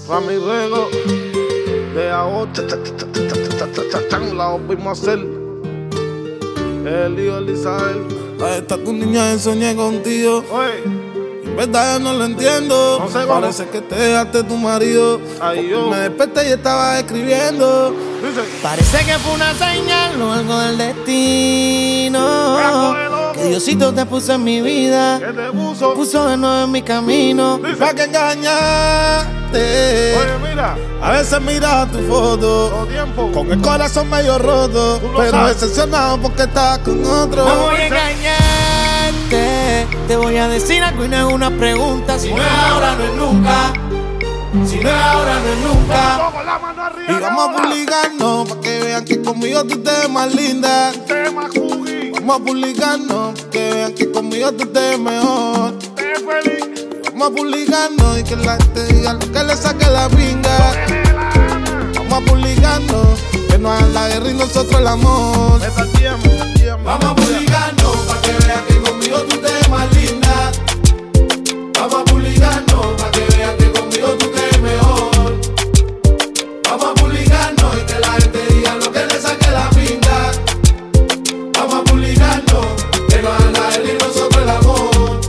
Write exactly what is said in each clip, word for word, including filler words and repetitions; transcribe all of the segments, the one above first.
Pa' mi ruego de agosto, la volvimos a hacer. El hijo de Isabel. Ahí está tu niña y soñé contigo. Oye, En verdad yo no lo entiendo. No sé cómo. Parece que te dejaste tu marido. Ay, yo. Me desperté y estaba escribiendo. dice, Parece que fue una señal o algo del destino. Brazo de loco. Que Diosito te puso en mi vida, ¿qué te puso? puso de nuevo en mi camino. Dice, Pa' que engañarte. oye, mira, A veces mira tu foto todo tiempo. con el corazón medio roto, Tú lo pero sabes. decepcionado porque estás con otro. No voy a engañarte, te voy a decir algo y no es una pregunta. Si no es ahora, no es nunca. Si no es ahora, no es nunca. Todo con la mano arriba. Y vamos a publicarnos pa' que vean que conmigo tú te ves más linda. Tema Jugi, Vamos a publicarnos pa' que vean que conmigo tú te ves mejor. te feliz. Vamos a publicarnos y que la gente diga lo que le saque la pinga. Dele la gana. Vamos a publicarnos, que no hagan la guerra y nosotros el amor. Esta tiempo, esta tiempo. Vamos a publicarnos pa' que vean que conmigo tú te ves más linda. Vamos a publicarnos pa' que vean que conmigo tú te ves mejor. Vamos a publicarnos y que la gente diga lo que le saque la pinga. Vamos a publicarnos, que no hagan la guerra y nosotros el amor.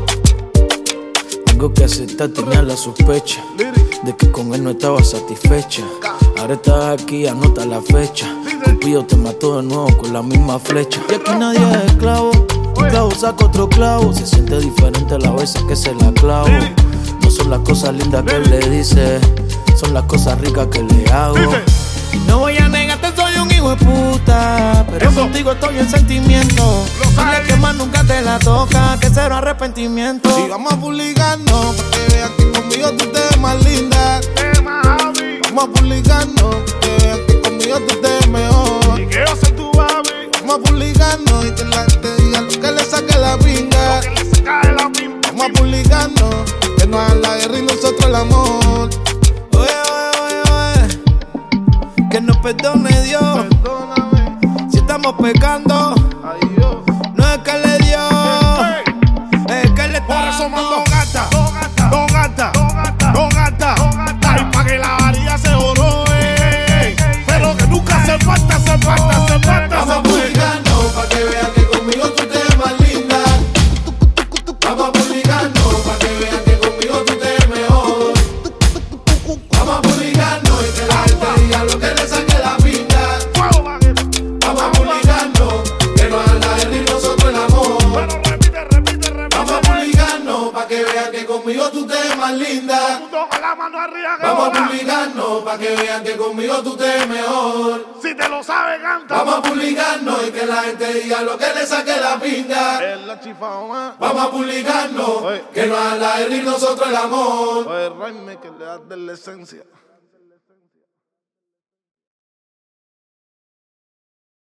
Algo que aceptar tenía la sospecha de que con él no estaba satisfecha. Ahora estás aquí, anota la fecha. Cupido te mató de nuevo con la misma flecha. Y aquí nadie es esclavo. Un clavo saca otro clavo. Se siente diferente las veces que se la clavo. No son las cosas lindas que él le dice, son las cosas ricas que le hago. No voy a negarte, soy un hijo de puta, pero Eso. contigo estoy en sentimiento. Dile que más nunca te la toca, que cero arrepentimiento. Y vamos a publicarnos pa' que vean que conmigo tú te ves más linda. Tema Javi. Vamos a publicarnos pa' que vean que conmigo tú te ves mejor. Y que yo soy tu baby. Vamos a publicarnos y que la gente diga lo que le saque la pinga. Que le saca de la pimpa. Vamos a publicarnos, que no hagan la guerra y nosotros el amor. Oye, oye, oye, oye, que nos perdone Dios Perdóname. si estamos pecando. Ay, yo. No es que le dio, es que le Por está eso dando. mando gata, don gata, don gata, ay, pa' que la varilla se jorobe, pero que nunca se falta, se falta, se falta, Vamos a se falta. publicarnos pa' que vean que conmigo tú te ves más linda. Vamos a publicarnos pa' que vean que conmigo tú te ves mejor. Vamos a publicarnos y que la gente diga lo que le saque la pinta. Fuego, vaquero. Vamos a publicarnos, que no hagan la guerra y nosotros el amor. Pero repite, repite, repite. Vamos a publicarnos pa' que vean que conmigo tú te ves más linda. Todo con la mano arriba, que Vamos a bola. publicarnos pa' que vean que conmigo tú te ves mejor. Si te lo sabes, canta. Vamos a publicarnos y que la gente diga lo que le saque la pinga. Es la chifao más. Vamos a publicarnos, Oye. que no hagan la guerra y nosotros el amor. Oye, Raime, que le das de la esencia.